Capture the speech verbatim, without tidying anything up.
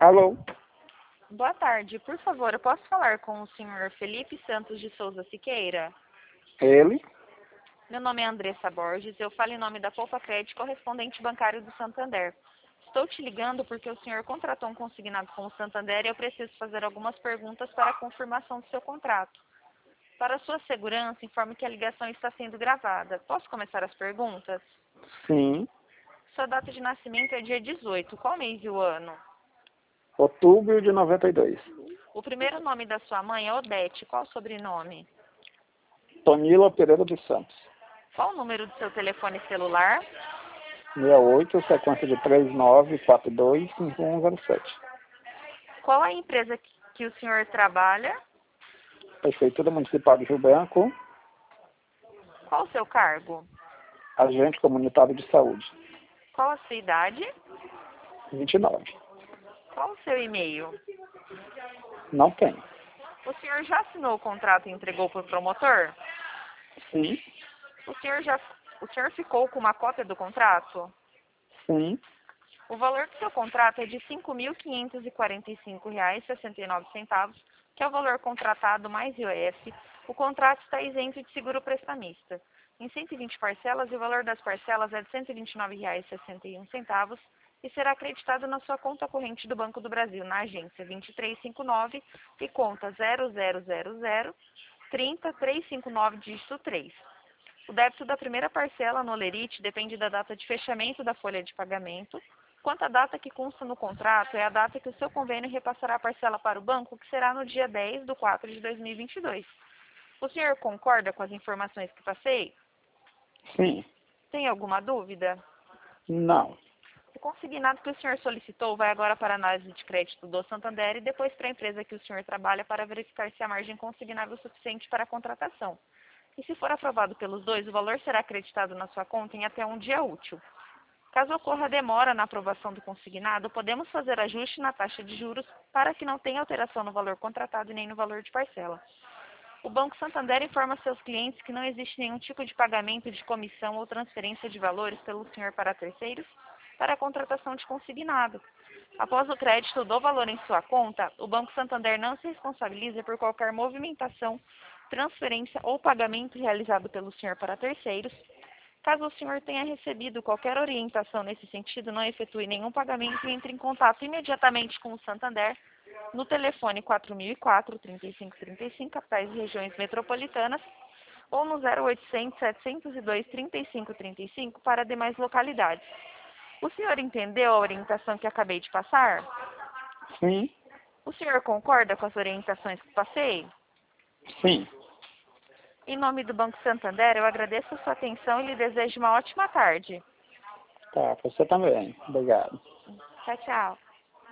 Alô? Boa tarde. Por favor, eu posso falar com o senhor Felipe Santos de Souza Siqueira? Ele? Meu nome é Andressa Borges. Eu falo em nome da Poupa Crédito, correspondente bancário do Santander. Estou te ligando porque o senhor contratou um consignado com o Santander e eu preciso fazer algumas perguntas para a confirmação do seu contrato. Para sua segurança, informe que a ligação está sendo gravada. Posso começar as perguntas? Sim. Sua data de nascimento é dia dezoito. Qual mês e o ano? Outubro de noventa e dois. O primeiro nome da sua mãe é Odete. Qual o sobrenome? Tonila Pereira dos Santos. Qual o número do seu telefone celular? sessenta e oito, sequência de três nove quatro dois cinco um zero sete. Qual a empresa que, que o senhor trabalha? Prefeitura Municipal de Rio Branco, Qual o seu cargo? agente comunitário de saúde. Qual a sua idade? vinte e nove. Qual o seu e-mail? Não tem. O senhor já assinou o contrato e entregou para o promotor? Sim. O senhor já, o senhor ficou com uma cópia do contrato? Sim. O valor do seu contrato é de cinco mil quinhentos e quarenta e cinco reais e sessenta e nove centavos, que é o valor contratado mais I O F. O contrato está isento de seguro prestamista. Em cento e vinte parcelas, e o valor das parcelas é de cento e vinte e nove reais e sessenta e um centavos e será acreditado na sua conta corrente do Banco do Brasil, na agência vinte e três cinquenta e nove e conta zero zero zero zero trinta trezentos e cinquenta e nove, dígito três. O débito da primeira parcela no Olerite depende da data de fechamento da folha de pagamento. Quanto à data que consta no contrato, é a data que o seu convênio repassará a parcela para o banco, que será no dia dez de quatro de dois mil e vinte e dois. O senhor concorda com as informações que passei? Sim. Tem alguma dúvida? Não. O consignado que o senhor solicitou vai agora para a análise de crédito do Santander e depois para a empresa que o senhor trabalha para verificar se a margem consignável é suficiente para a contratação. E se for aprovado pelos dois, o valor será acreditado na sua conta em até um dia útil. Caso ocorra demora na aprovação do consignado, podemos fazer ajuste na taxa de juros para que não tenha alteração no valor contratado e nem no valor de parcela. O Banco Santander informa seus clientes que não existe nenhum tipo de pagamento de comissão ou transferência de valores pelo senhor para terceiros para a contratação de consignado. Após o crédito do valor em sua conta, o Banco Santander não se responsabiliza por qualquer movimentação, transferência ou pagamento realizado pelo senhor para terceiros. Caso o senhor tenha recebido qualquer orientação nesse sentido, não efetue nenhum pagamento e entre em contato imediatamente com o Santander no telefone quatro mil e quatro, trinta e cinco trinta e cinco, capitais e regiões metropolitanas, ou no zero oitocentos, setecentos e dois, trinta e cinco trinta e cinco para demais localidades. O senhor entendeu a orientação que acabei de passar? Sim. O senhor concorda com as orientações que passei? Sim. Em nome do Banco Santander, eu agradeço a sua atenção e lhe desejo uma ótima tarde. Tá, você também. Obrigado. Tchau, tchau.